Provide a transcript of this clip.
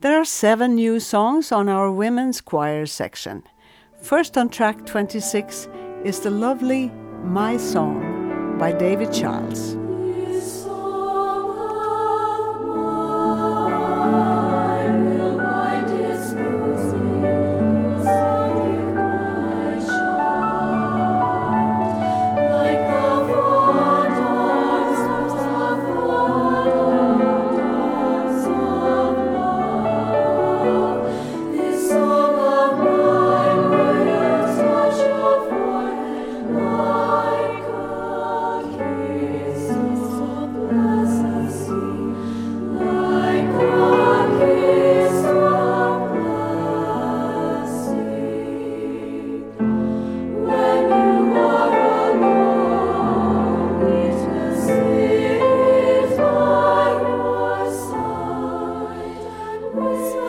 There are 7 new songs on our women's choir section. First on track 26 is the lovely My Song by David Childs. Was